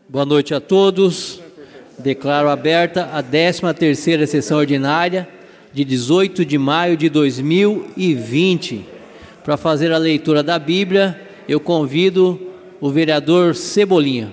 Boa noite a todos. Declaro aberta a 13ª sessão ordinária de 18 de maio de 2020. Para fazer a leitura da Bíblia, eu convido o vereador Cebolinha.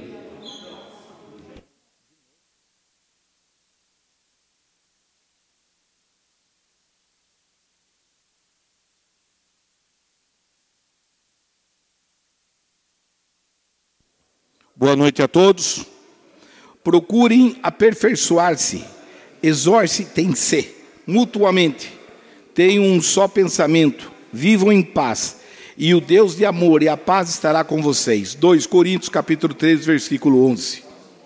Boa noite a todos. Procurem aperfeiçoar-se, exorcitem-se mutuamente, tenham um só pensamento, vivam em paz, e o Deus de amor e a paz estará com vocês. 2 Coríntios, capítulo 3, versículo 11.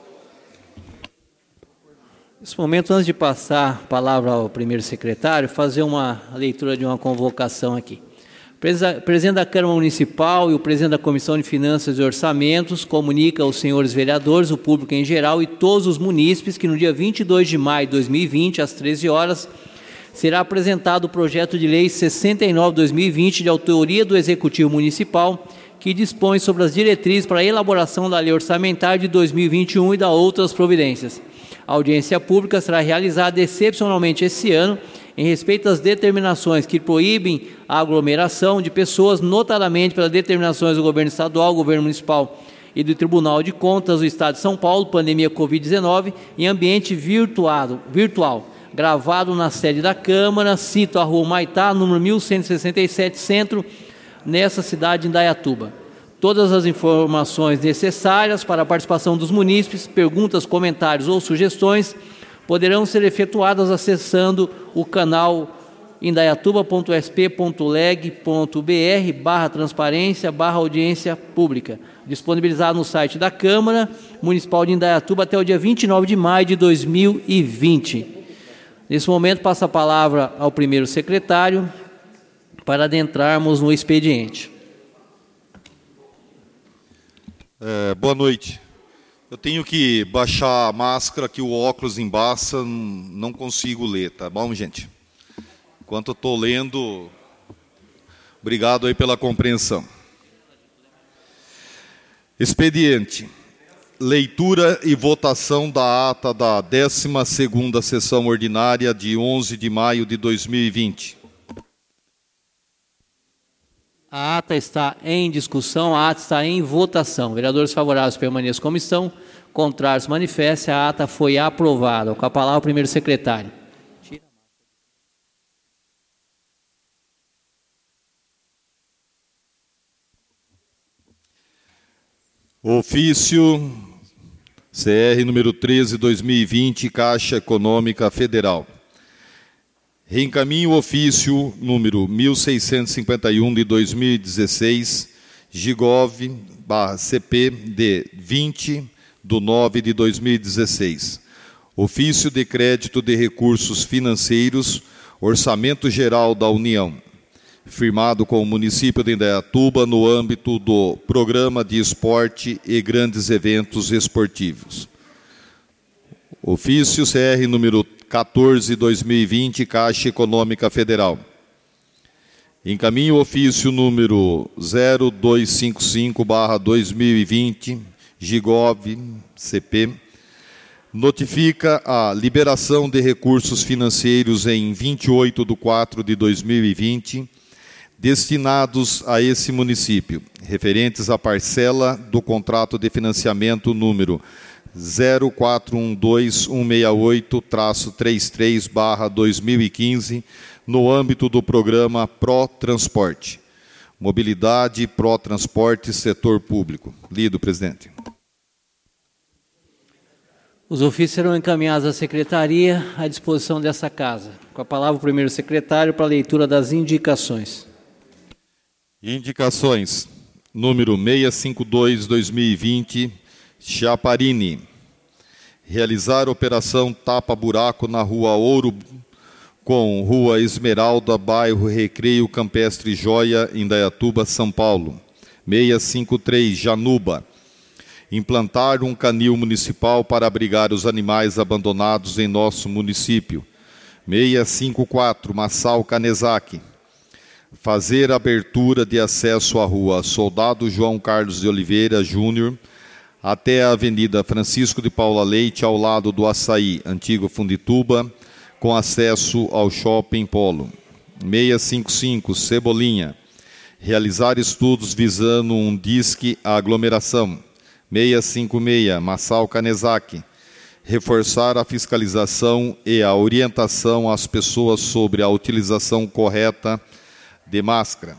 Nesse momento, antes de passar a palavra ao primeiro secretário, fazer uma leitura de uma convocação aqui. O presidente da Câmara Municipal e o presidente da Comissão de Finanças e Orçamentos comunica aos senhores vereadores, o público em geral e todos os munícipes que no dia 22 de maio de 2020, às 13 horas, será apresentado o projeto de lei 69/2020 de autoria do Executivo Municipal, que dispõe sobre as diretrizes para a elaboração da lei orçamentária de 2021 e da outras providências. A audiência pública será realizada excepcionalmente esse ano, em respeito às determinações que proíbem a aglomeração de pessoas, notadamente pelas determinações do governo estadual, governo municipal e do Tribunal de Contas do Estado de São Paulo, pandemia Covid-19, em ambiente virtual, gravado na sede da Câmara, cito a Rua Humaitá, número 1167, Centro, nessa cidade de Indaiatuba. Todas as informações necessárias para a participação dos munícipes, perguntas, comentários ou sugestões poderão ser efetuadas acessando o canal indaiatuba.sp.leg.br/transparência/audiência pública, disponibilizado no site da Câmara Municipal de Indaiatuba até o dia 29 de maio de 2020. Nesse momento, passo a palavra ao primeiro secretário para adentrarmos no expediente. Boa noite. Eu tenho que baixar a máscara, que o óculos embaça, não consigo ler, tá bom, gente? Enquanto eu estou lendo, obrigado aí pela compreensão. Expediente. Leitura e votação da ata da 12ª sessão ordinária de 11 de maio de 2020. A ata está em discussão, a ata está em votação. Vereadores favoráveis permaneçam como estão, contrários manifestem, a ata foi aprovada. Com a palavra o primeiro secretário. Ofício CR número 13/2020, Caixa Econômica Federal. Reencaminho o ofício número 1651 de 2016, Gigov/CP de 20/9 de 2016. Ofício de crédito de recursos financeiros, Orçamento Geral da União, firmado com o município de Indaiatuba no âmbito do Programa de Esporte e Grandes Eventos Esportivos. Ofício CR número 14/2020, Caixa Econômica Federal. Encaminho o ofício número 0255/2020, Gigov/CP, notifica a liberação de recursos financeiros em 28/4 de 2020, destinados a esse município, referentes à parcela do contrato de financiamento número 0412168-33/2015, no âmbito do programa Pró-Transporte. Mobilidade Pró-Transporte Setor Público. Lido, presidente. Os ofícios serão encaminhados à secretaria à disposição dessa casa. Com a palavra o primeiro secretário para a leitura das indicações. Indicações. Número 652/2020, Chaparini. Realizar operação tapa-buraco na Rua Ouro com Rua Esmeralda, bairro Recreio Campestre Joia, Indaiatuba, São Paulo. 653, Januba. Implantar um canil municipal para abrigar os animais abandonados em nosso município. 654, Massal Canezaki. Fazer abertura de acesso à Rua Soldado João Carlos de Oliveira Júnior, até a Avenida Francisco de Paula Leite, ao lado do Açaí, antigo Fundituba, com acesso ao Shopping Polo. 655, Cebolinha. Realizar estudos visando um disque à aglomeração. 656, Massal Kanezaki. Reforçar a fiscalização e a orientação às pessoas sobre a utilização correta de máscara.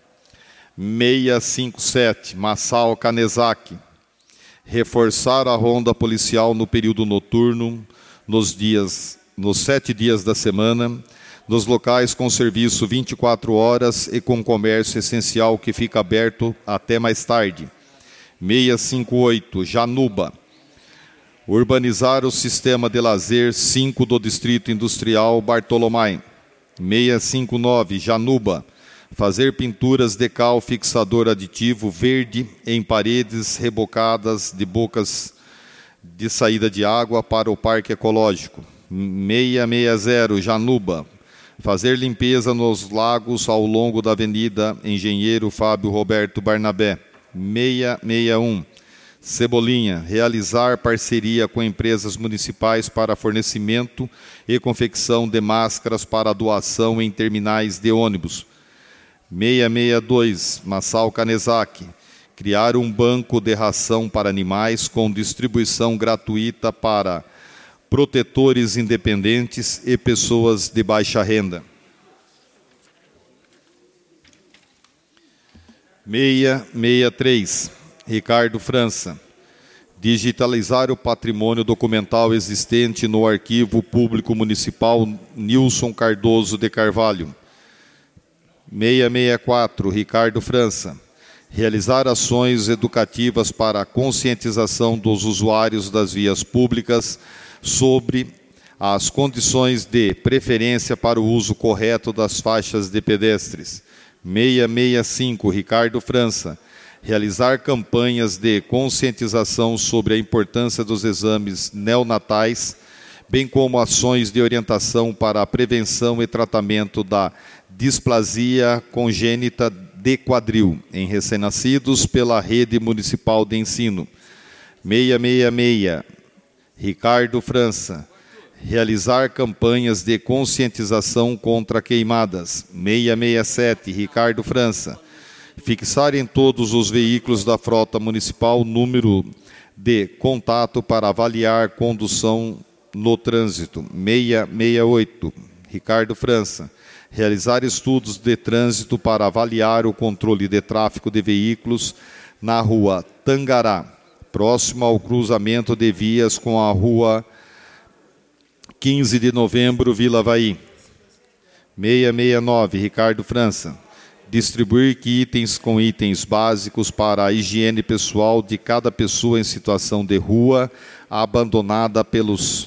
657, Massal Kanezaki. Reforçar a ronda policial no período noturno, nos 7 dias da semana, nos locais com serviço 24 horas e com comércio essencial que fica aberto até mais tarde. 658, Januba. Urbanizar o sistema de lazer 5 do Distrito Industrial Bartolomé. 659, Januba. Fazer pinturas de cal fixador aditivo verde em paredes rebocadas de bocas de saída de água para o Parque Ecológico. 660, Januba. Fazer limpeza nos lagos ao longo da Avenida Engenheiro Fábio Roberto Barnabé. 661, Cebolinha. Realizar parceria com empresas municipais para fornecimento e confecção de máscaras para doação em terminais de ônibus. 662, Massal Kanezaki. Criar um banco de ração para animais com distribuição gratuita para protetores independentes e pessoas de baixa renda. 663, Ricardo França. Digitalizar o patrimônio documental existente no Arquivo Público Municipal Nilson Cardoso de Carvalho. 664, Ricardo França. Realizar ações educativas para a conscientização dos usuários das vias públicas sobre as condições de preferência para o uso correto das faixas de pedestres. 665, Ricardo França. Realizar campanhas de conscientização sobre a importância dos exames neonatais, bem como ações de orientação para a prevenção e tratamento da displasia congênita de quadril em recém-nascidos pela Rede Municipal de Ensino. 666, Ricardo França. Realizar campanhas de conscientização contra queimadas. 667, Ricardo França. Fixar em todos os veículos da frota municipal número de contato para avaliar condução no trânsito. 668, Ricardo França. Realizar estudos de trânsito para avaliar o controle de tráfego de veículos na rua Tangará, próximo ao cruzamento de vias com a rua 15 de novembro, Vila Avaí. 669, Ricardo França. Distribuir itens com itens básicos para a higiene pessoal de cada pessoa em situação de rua, abordada pelos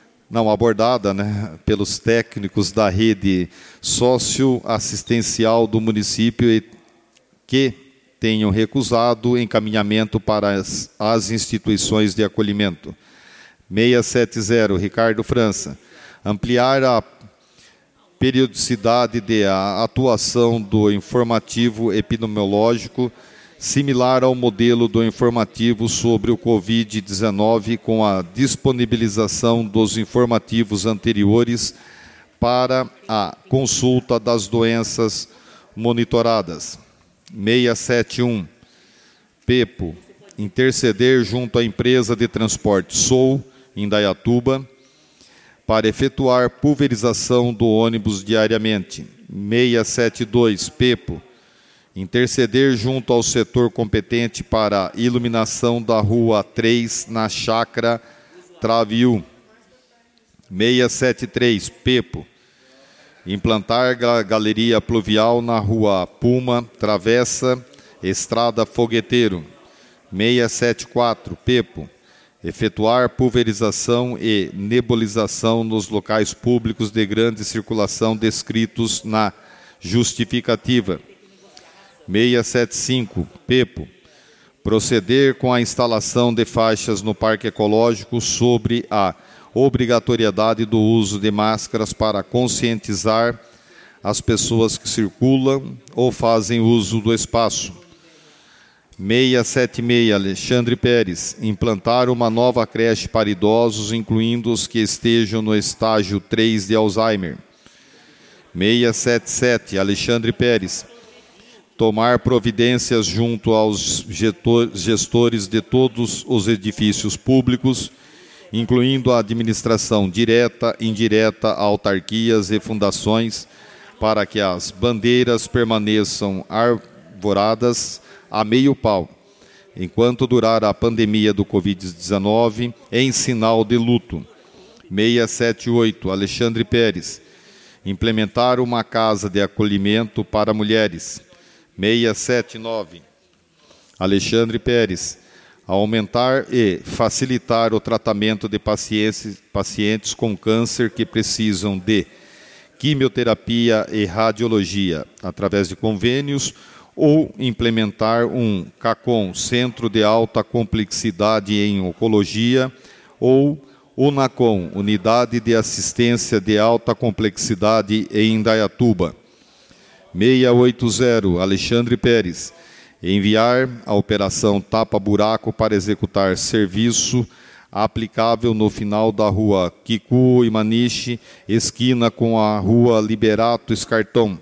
técnicos da rede socioassistencial do município e que tenham recusado encaminhamento para as instituições de acolhimento. 670, Ricardo França. Ampliar a periodicidade de atuação do informativo epidemiológico, similar ao modelo do informativo sobre o Covid-19, com a disponibilização dos informativos anteriores para a consulta das doenças monitoradas. 671, Pepo. Interceder junto à empresa de transporte Sou, em Indaiatuba, para efetuar pulverização do ônibus diariamente. 672, Pepo. Interceder junto ao setor competente para a iluminação da Rua 3, na Chácara Traviú. 673, Pepo. Implantar galeria pluvial na Rua Puma, Travessa, Estrada Fogueteiro. 674, Pepo. Efetuar pulverização e nebulização nos locais públicos de grande circulação descritos na justificativa. 675, Pepo. Proceder com a instalação de faixas no Parque Ecológico sobre a obrigatoriedade do uso de máscaras para conscientizar as pessoas que circulam ou fazem uso do espaço. 676, Alexandre Pérez, implantar uma nova creche para idosos, incluindo os que estejam no estágio 3 de Alzheimer. 677, Alexandre Pérez, tomar providências junto aos gestores de todos os edifícios públicos, incluindo a administração direta, indireta, autarquias e fundações, para que as bandeiras permaneçam arvoradas a meio pau, enquanto durar a pandemia do Covid-19, em sinal de luto. 678, Alexandre Pérez, implementar uma casa de acolhimento para mulheres. 679, Alexandre Pérez, aumentar e facilitar o tratamento de pacientes com câncer que precisam de quimioterapia e radiologia, através de convênios, ou implementar um CACOM, Centro de Alta Complexidade em Oncologia, ou UNACOM, Unidade de Assistência de Alta Complexidade em Indaiatuba. 680, Alexandre Pérez, enviar a operação Tapa Buraco para executar serviço aplicável no final da rua Kikuo Imanishi, esquina com a rua Liberato Escartão.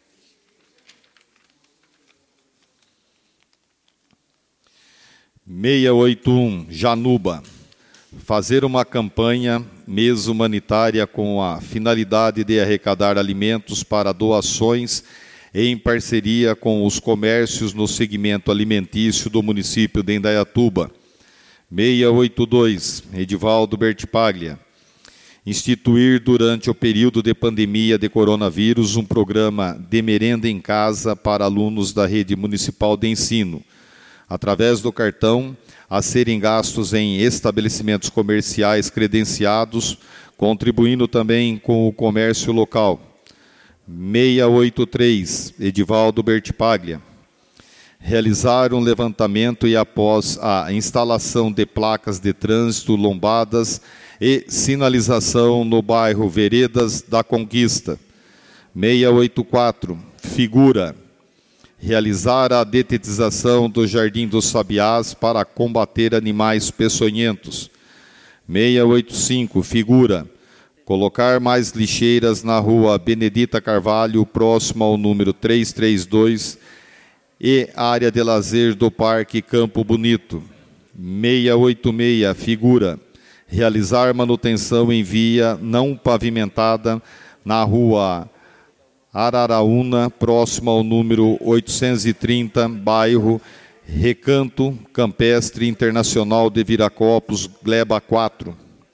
681, Januba, fazer uma campanha mês humanitária com a finalidade de arrecadar alimentos para doações em parceria com os comércios no segmento alimentício do município de Indaiatuba. 682, Edivaldo Bertipaglia, instituir durante o período de pandemia de coronavírus um programa de merenda em casa para alunos da rede municipal de ensino, através do cartão a serem gastos em estabelecimentos comerciais credenciados, contribuindo também com o comércio local. 683, Edivaldo Bertipaglia, realizar um levantamento e, após a instalação de placas de trânsito, lombadas e sinalização no bairro Veredas da Conquista. 684, Figura, realizar a detetização do Jardim dos Sabiás para combater animais peçonhentos. 685, Figura, colocar mais lixeiras na rua Benedita Carvalho, próximo ao número 332, e área de lazer do Parque Campo Bonito. 686, Figura, realizar manutenção em via não pavimentada na rua Araraúna, próximo ao número 830, bairro Recanto Campestre Internacional de Viracopos, Gleba 4.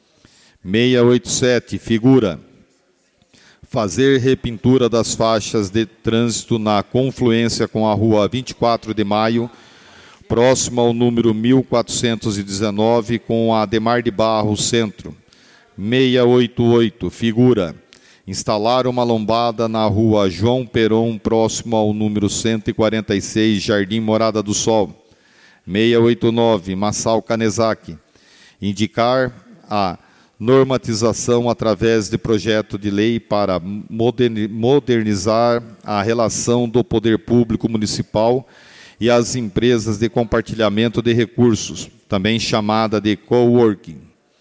687, Figura, fazer repintura das faixas de trânsito na confluência com a rua 24 de Maio, próximo ao número 1419, com a Ademar de Barros Centro. 688, Figura, instalar uma lombada na rua João Peron, próximo ao número 146, Jardim Morada do Sol. 689, Massal Kanezaki, indicar a normatização através de projeto de lei para modernizar a relação do poder público municipal e as empresas de compartilhamento de recursos, também chamada de coworking.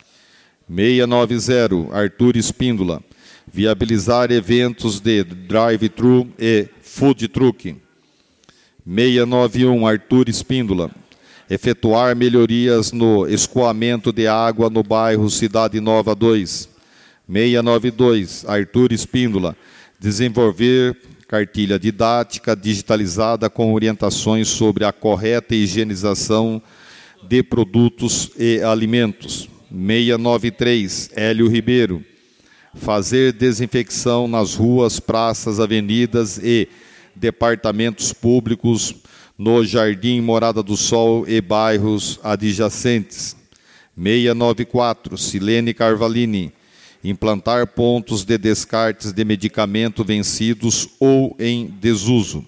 690, Arthur Espíndola, viabilizar eventos de drive-thru e food truck. 691, Arthur Espíndola, efetuar melhorias no escoamento de água no bairro Cidade Nova 2. 692, Arthur Espíndola, desenvolver cartilha didática digitalizada com orientações sobre a correta higienização de produtos e alimentos. 693, Hélio Ribeiro, fazer desinfecção nas ruas, praças, avenidas e departamentos públicos no Jardim Morada do Sol e bairros adjacentes. 694, Silene Carvalini, implantar pontos de descartes de medicamento vencidos ou em desuso.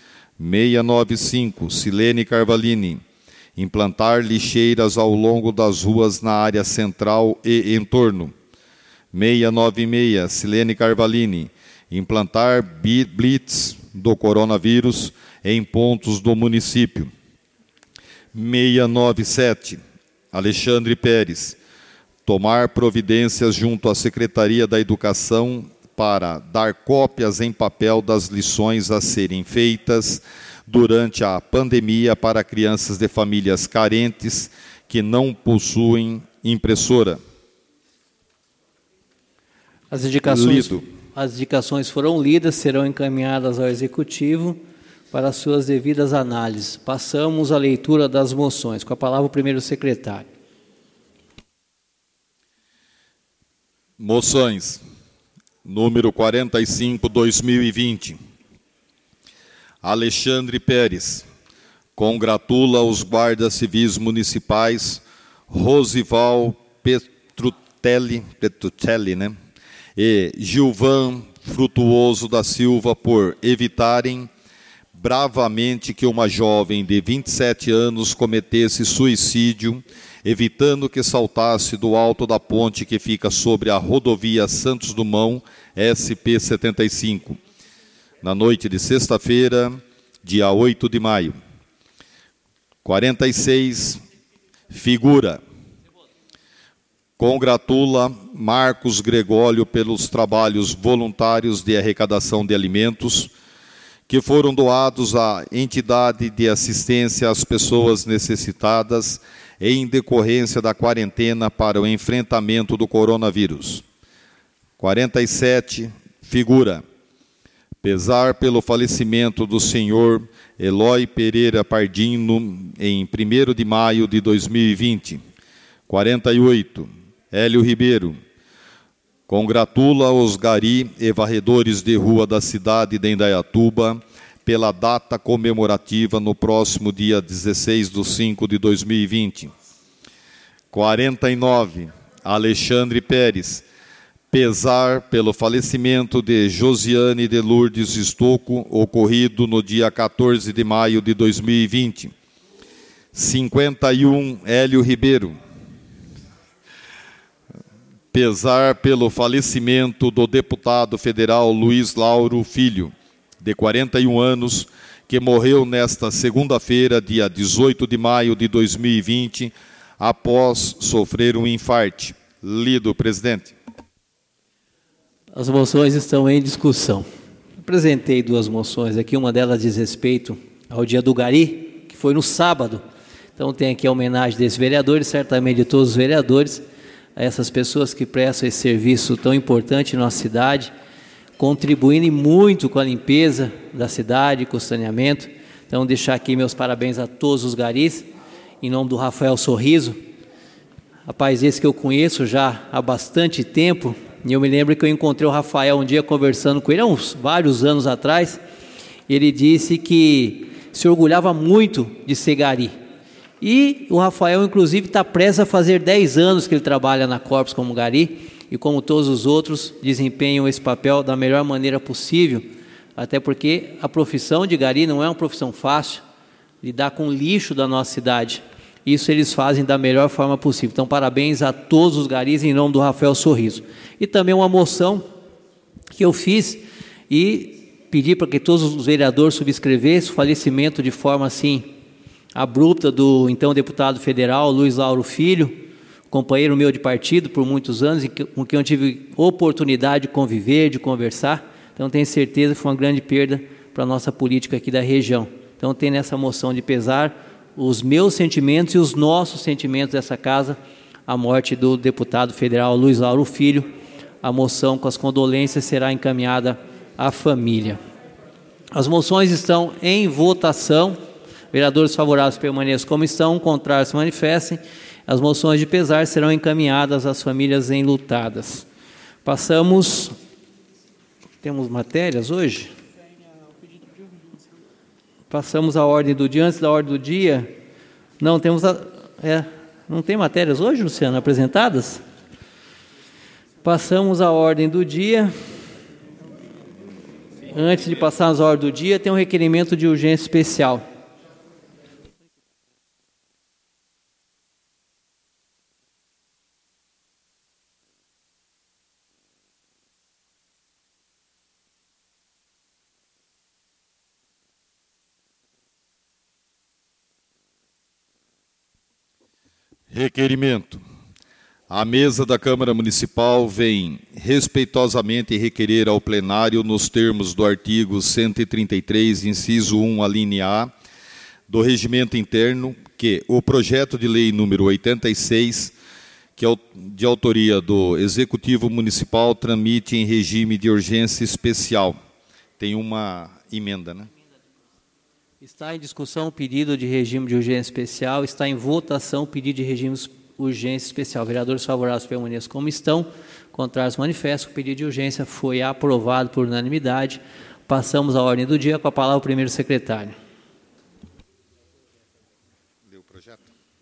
695, Silene Carvalini, implantar lixeiras ao longo das ruas na área central e entorno. 696, Silene Carvalini, implantar blitz do coronavírus em pontos do município. 697, Alexandre Pérez, tomar providências junto à Secretaria da Educação para dar cópias em papel das lições a serem feitas durante a pandemia para crianças de famílias carentes que não possuem impressora. As indicações foram lidas, serão encaminhadas ao Executivo para suas devidas análises. Passamos à leitura das moções. Com a palavra o primeiro secretário. Moções. Número 45, 2020. Alexandre Pérez congratula os guardas civis municipais Rosival Petrutelli, e Gilvan Frutuoso da Silva por evitarem bravamente que uma jovem de 27 anos cometesse suicídio, evitando que saltasse do alto da ponte que fica sobre a rodovia Santos Dumont, SP-75, na noite de sexta-feira, dia 8 de maio. 46, figura. Congratula Marcos Gregório pelos trabalhos voluntários de arrecadação de alimentos que foram doados à entidade de assistência às pessoas necessitadas em decorrência da quarentena para o enfrentamento do coronavírus. 47, figura. Pesar pelo falecimento do senhor Eloy Pereira Pardino em 1º de maio de 2020. 48, Hélio Ribeiro. Congratula os gari e varredores de rua da cidade de Indaiatuba pela data comemorativa no próximo dia 16/5 de 2020. 49, Alexandre Pérez. Pesar pelo falecimento de Josiane de Lourdes Estocco, ocorrido no dia 14 de maio de 2020. 51, Hélio Ribeiro. Pesar pelo falecimento do deputado federal Luiz Lauro Filho, de 41 anos, que morreu nesta segunda-feira, dia 18 de maio de 2020, após sofrer um infarte. Lido, presidente. As moções estão em discussão. Apresentei 2 moções aqui, uma delas diz respeito ao dia do gari, que foi no sábado. Então tem aqui a homenagem desses vereadores, certamente de todos os vereadores, a essas pessoas que prestam esse serviço tão importante na nossa cidade, contribuindo muito com a limpeza da cidade, com o saneamento. Então, deixar aqui meus parabéns a todos os garis, em nome do Rafael Sorriso, rapaz esse que eu conheço já há bastante tempo, e eu me lembro que eu encontrei o Rafael um dia conversando com ele, há vários anos atrás, e ele disse que se orgulhava muito de ser gari. E o Rafael, inclusive, está prestes a fazer 10 anos que ele trabalha na Corpus como gari, e como todos os outros, desempenham esse papel da melhor maneira possível, até porque a profissão de gari não é uma profissão fácil, lidar com o lixo da nossa cidade. Isso eles fazem da melhor forma possível. Então, parabéns a todos os garis em nome do Rafael Sorriso. E também uma moção que eu fiz e pedi para que todos os vereadores subscrevessem o falecimento de forma assim abrupta do então deputado federal Luiz Lauro Filho, companheiro meu de partido por muitos anos, com quem eu tive oportunidade de conviver, de conversar. Então tenho certeza que foi uma grande perda para a nossa política aqui da região. Então tem nessa moção de pesar os meus sentimentos e os nossos sentimentos dessa casa, a morte do deputado federal Luiz Lauro Filho. A moção com as condolências será encaminhada à família. As moções estão em votação. Vereadores favoráveis permaneçam como estão, contrários se manifestem. As moções de pesar serão encaminhadas às famílias enlutadas. Passamos... Temos matérias hoje? Passamos à ordem do dia. Antes da ordem do dia, não temos não tem matérias hoje, Luciano, apresentadas? Passamos à ordem do dia. Antes de passarmos à ordem do dia, tem um requerimento de urgência especial. Requerimento. A mesa da Câmara Municipal vem respeitosamente requerer ao plenário, nos termos do artigo 133, inciso 1, alínea A, do Regimento Interno, que o projeto de lei número 86, que é de autoria do Executivo Municipal, tramite em regime de urgência especial. Tem uma emenda, né? Está em discussão o pedido de regime de urgência especial, está em votação o pedido de regime de urgência especial. Vereadores favoráveis permaneçam como estão, contrários manifestam. O pedido de urgência foi aprovado por unanimidade. Passamos à ordem do dia, com a palavra o primeiro secretário. Leu o projeto?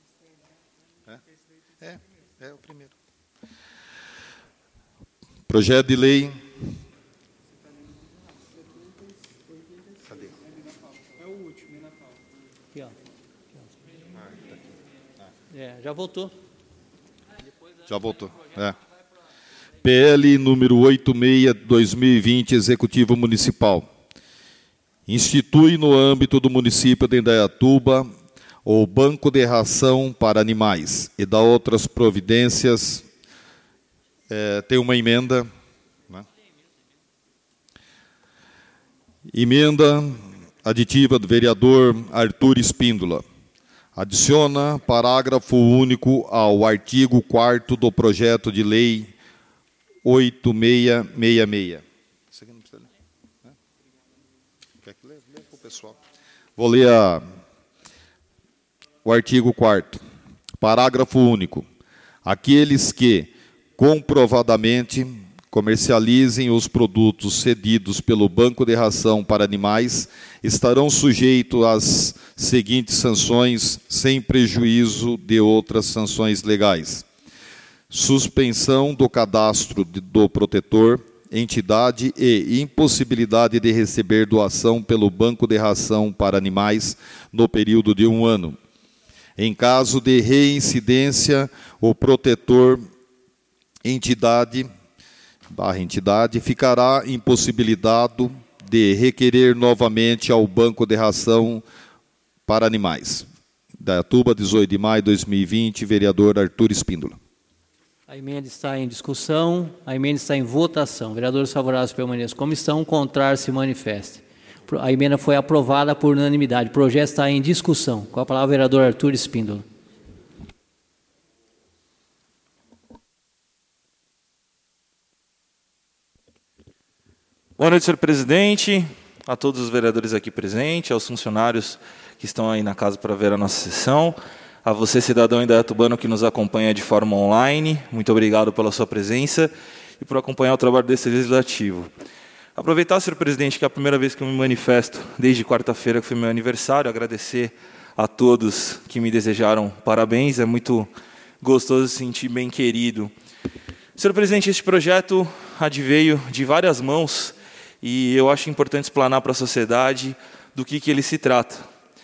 É o primeiro. Projeto de lei. Cadê? É o último, aqui, ó. Já voltou. Já voltou. PL número 86/2020, Executivo Municipal. Institui no âmbito do município de Indaiatuba o Banco de Ração para Animais e dá outras providências. Tem uma emenda. Né? Emenda aditiva do vereador Arthur Espíndola. Adiciona parágrafo único ao artigo 4º do projeto de lei 8666. Isso aqui não precisa ler. Quer que lê? Lê para o pessoal. Vou ler o artigo 4º. Parágrafo único. Aqueles que comprovadamente comercializem os produtos cedidos pelo Banco de Ração para Animais estarão sujeitos às seguintes sanções, sem prejuízo de outras sanções legais: suspensão do cadastro do protetor, entidade e impossibilidade de receber doação pelo Banco de Ração para Animais no período de 1 ano. Em caso de reincidência, o protetor, entidade ficará impossibilitado de requerer novamente ao Banco de Ração para Animais. Indaiatuba, 18 de maio de 2020, vereador Arthur Espíndola. A emenda está em discussão, a emenda está em votação. Vereadores favoráveis permaneçam como estão, contrários se manifestem. A emenda foi aprovada por unanimidade. O projeto está em discussão. Com a palavra, o vereador Arthur Espíndola. Boa noite, senhor presidente, a todos os vereadores aqui presentes, aos funcionários que estão aí na casa para ver a nossa sessão, a você, cidadão indaiatubano que nos acompanha de forma online, muito obrigado pela sua presença e por acompanhar o trabalho desse legislativo. Aproveitar, senhor presidente, que é a primeira vez que eu me manifesto, desde quarta-feira, que foi meu aniversário, agradecer a todos que me desejaram parabéns, é muito gostoso se sentir bem querido. Senhor presidente, este projeto adveio de várias mãos, e eu acho importante explanar para a sociedade do que ele se trata.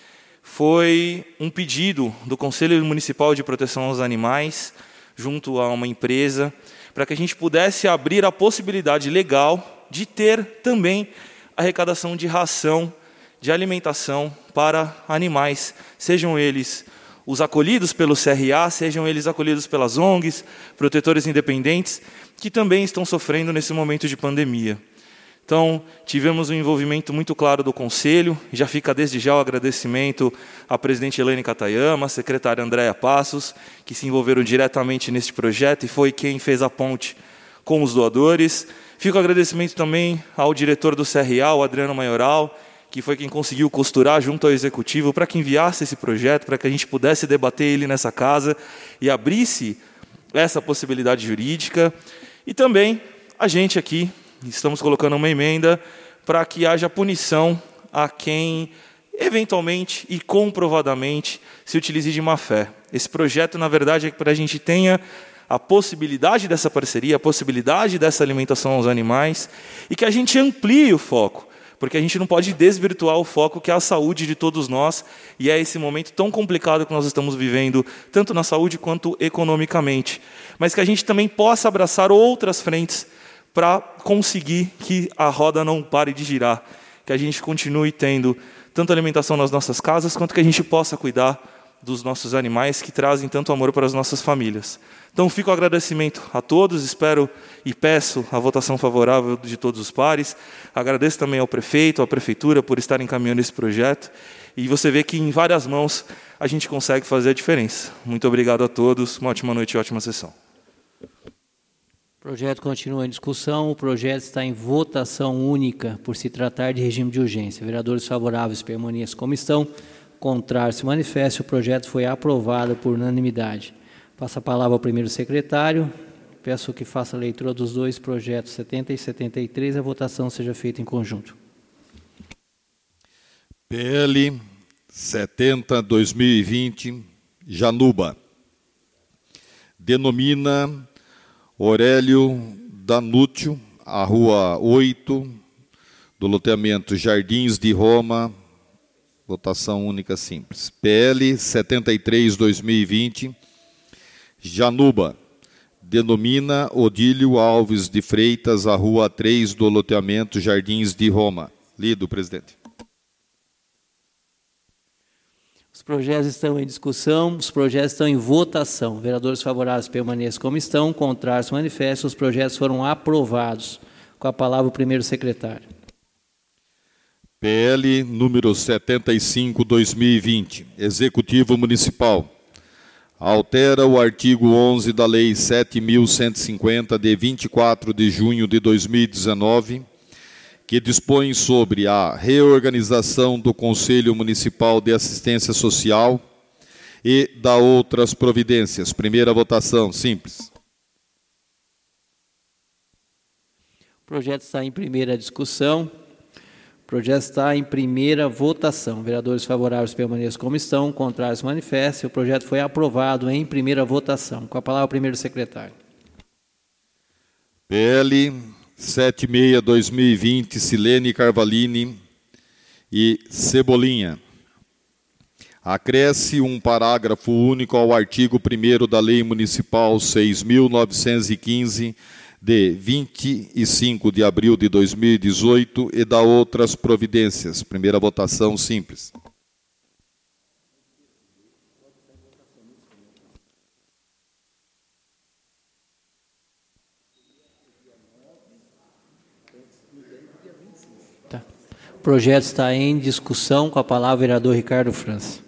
Foi um pedido do Conselho Municipal de Proteção aos Animais, junto a uma empresa, para que a gente pudesse abrir a possibilidade legal de ter também arrecadação de ração, de alimentação para animais, sejam eles os acolhidos pelo CRA, sejam eles acolhidos pelas ONGs, protetores independentes, que também estão sofrendo nesse momento de pandemia. Então, tivemos um envolvimento muito claro do Conselho, já fica desde já o agradecimento à presidente Elaine Katayama, à secretária Andréa Passos, que se envolveram diretamente neste projeto e foi quem fez a ponte com os doadores. Fica o agradecimento também ao diretor do CRA, o Adriano Maioral, que foi quem conseguiu costurar junto ao Executivo para que enviasse esse projeto, para que a gente pudesse debater ele nessa casa e abrisse essa possibilidade jurídica. E também a gente aqui estamos colocando uma emenda para que haja punição a quem eventualmente e comprovadamente se utilize de má fé. Esse projeto, na verdade, é para a gente tenha a possibilidade dessa parceria, a possibilidade dessa alimentação aos animais e que a gente amplie o foco, porque a gente não pode desvirtuar o foco que é a saúde de todos nós e é esse momento tão complicado que nós estamos vivendo, tanto na saúde quanto economicamente, mas que a gente também possa abraçar outras frentes para conseguir que a roda não pare de girar, que a gente continue tendo tanto alimentação nas nossas casas, quanto que a gente possa cuidar dos nossos animais que trazem tanto amor para as nossas famílias. Então, fica o agradecimento a todos, espero e peço a votação favorável de todos os pares. Agradeço também ao prefeito, à prefeitura, por estarem encaminhando esse projeto. E você vê que em várias mãos a gente consegue fazer a diferença. Muito obrigado a todos, uma ótima noite e ótima sessão. O projeto continua em discussão, o projeto está em votação única, por se tratar de regime de urgência. Vereadores favoráveis permaneçam como estão, contrários se manifestem, o projeto foi aprovado por unanimidade. Passo a palavra ao primeiro secretário, peço que faça a leitura dos dois projetos 70 e 73, a votação seja feita em conjunto. PL 70/2020, Januba. Denomina Aurélio Danúcio, a Rua 8, do loteamento Jardins de Roma, votação única simples. PL 73/2020, Januba. Denomina Odílio Alves de Freitas, a Rua 3, do loteamento Jardins de Roma. Lido, presidente. Os projetos estão em discussão, os projetos estão em votação. Vereadores favoráveis permaneçam como estão, contrários se manifestem, os projetos foram aprovados. Com a palavra o primeiro secretário. PL número 75/2020, Executivo Municipal. Altera o artigo 11 da Lei 7.150, de 24 de junho de 2019, que dispõe sobre a reorganização do Conselho Municipal de Assistência Social e da outras providências. Primeira votação, simples. O projeto está em primeira discussão. O projeto está em primeira votação. Vereadores favoráveis permaneçam como estão, contrários se manifestem. O projeto foi aprovado em primeira votação. Com a palavra o primeiro secretário. PL 76/2020, Silene Carvalini e Cebolinha. Acresce um parágrafo único ao artigo 1º da Lei Municipal 6.915, de 25 de abril de 2018 e da outras providências. Primeira votação simples. Tá. O projeto está em discussão, com a palavra o vereador Ricardo França.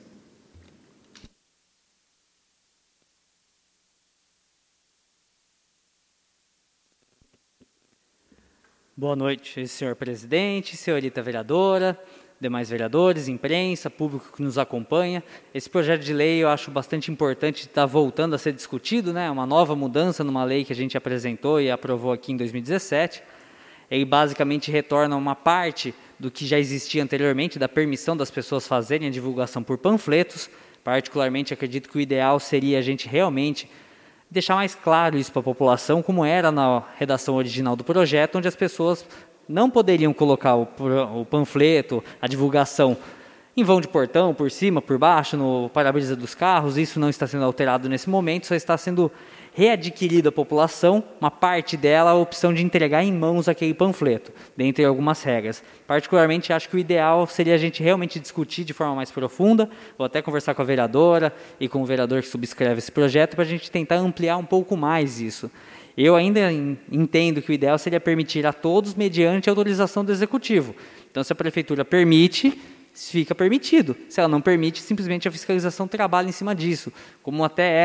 Boa noite, senhor presidente, senhorita vereadora, demais vereadores, imprensa, público que nos acompanha. Esse projeto de lei eu acho bastante importante estar voltando a ser discutido, né? Uma nova mudança numa lei que a gente apresentou e aprovou aqui em 2017. Ele basicamente retorna uma parte do que já existia anteriormente, da permissão das pessoas fazerem a divulgação por panfletos. Particularmente, acredito que o ideal seria a gente realmente deixar mais claro isso para a população, como era na redação original do projeto, onde as pessoas não poderiam colocar o panfleto, a divulgação em vão de portão, por cima, por baixo, no para-brisa dos carros. Isso não está sendo alterado nesse momento, só está sendo readquirido à população, uma parte dela, a opção de entregar em mãos aquele panfleto, dentre algumas regras. Particularmente, acho que o ideal seria a gente realmente discutir de forma mais profunda, vou até conversar com a vereadora e com o vereador que subscreve esse projeto, para a gente tentar ampliar um pouco mais isso. Eu ainda entendo que o ideal seria permitir a todos mediante autorização do Executivo. Então, se a Prefeitura permite, fica permitido. Se ela não permite, simplesmente a fiscalização trabalha em cima disso. Como até é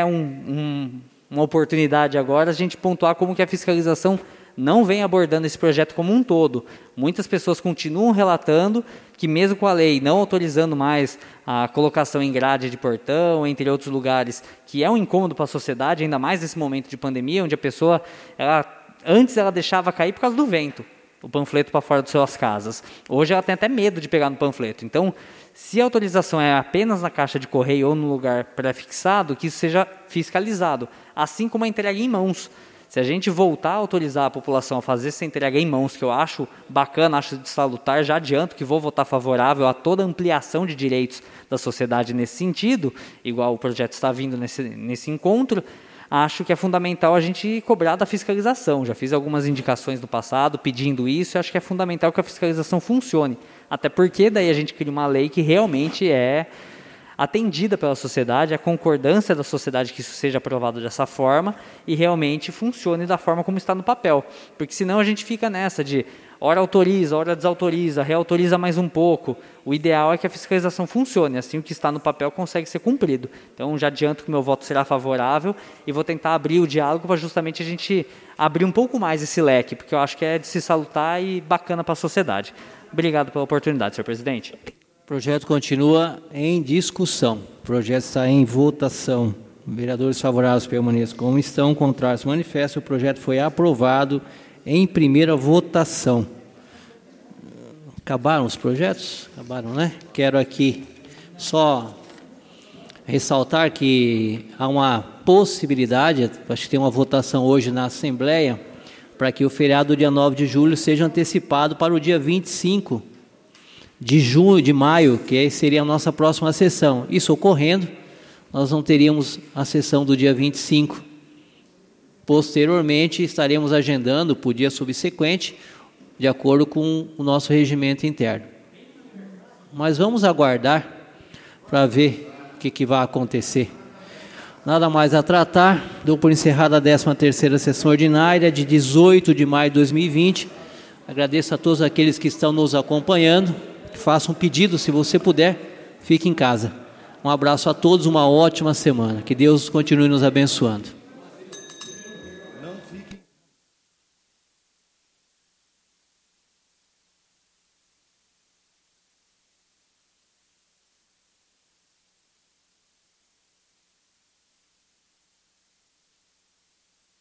uma oportunidade agora, a gente pontuar como que a fiscalização não vem abordando esse projeto como um todo. Muitas pessoas continuam relatando que mesmo com a lei não autorizando mais a colocação em grade de portão, entre outros lugares, que é um incômodo para a sociedade, ainda mais nesse momento de pandemia, onde a pessoa, antes ela deixava cair por causa do vento, o panfleto para fora de suas casas. Hoje ela tem até medo de pegar no panfleto. Então, se a autorização é apenas na caixa de correio ou no lugar pré-fixado, que isso seja fiscalizado, assim como a entrega em mãos. Se a gente voltar a autorizar a população a fazer essa entrega em mãos, que eu acho bacana, acho salutar, já adianto que vou votar favorável a toda ampliação de direitos da sociedade nesse sentido, igual o projeto está vindo nesse encontro, acho que é fundamental a gente cobrar da fiscalização. Já fiz algumas indicações no passado pedindo isso, e acho que é fundamental que a fiscalização funcione. Até porque daí a gente cria uma lei que realmente é atendida pela sociedade, a concordância da sociedade que isso seja aprovado dessa forma e realmente funcione da forma como está no papel. Porque senão a gente fica nessa de ora autoriza, ora desautoriza, reautoriza mais um pouco. O ideal é que a fiscalização funcione, assim o que está no papel consegue ser cumprido. Então já adianto que meu voto será favorável e vou tentar abrir o diálogo para justamente a gente abrir um pouco mais esse leque, porque eu acho que é de se salutar e bacana para a sociedade. Obrigado pela oportunidade, senhor presidente. O projeto continua em discussão. O projeto está em votação. Vereadores favoráveis permaneçam como estão, contrários manifestam. O projeto foi aprovado em primeira votação. Acabaram os projetos? Acabaram, né? Quero aqui só ressaltar que há uma possibilidade, acho que tem uma votação hoje na Assembleia, para que o feriado do dia 9 de julho seja antecipado para o dia 25 de maio, que seria a nossa próxima sessão. Isso ocorrendo, nós não teríamos a sessão do dia 25. Posteriormente, estaremos agendando para o dia subsequente, de acordo com o nosso regimento interno. Mas vamos aguardar para ver o que vai acontecer. Nada mais a tratar. Dou por encerrada a 13ª sessão ordinária de 18 de maio de 2020. Agradeço a todos aqueles que estão nos acompanhando. Faça um pedido, se você puder, fique em casa. Um abraço a todos, uma ótima semana. Que Deus continue nos abençoando.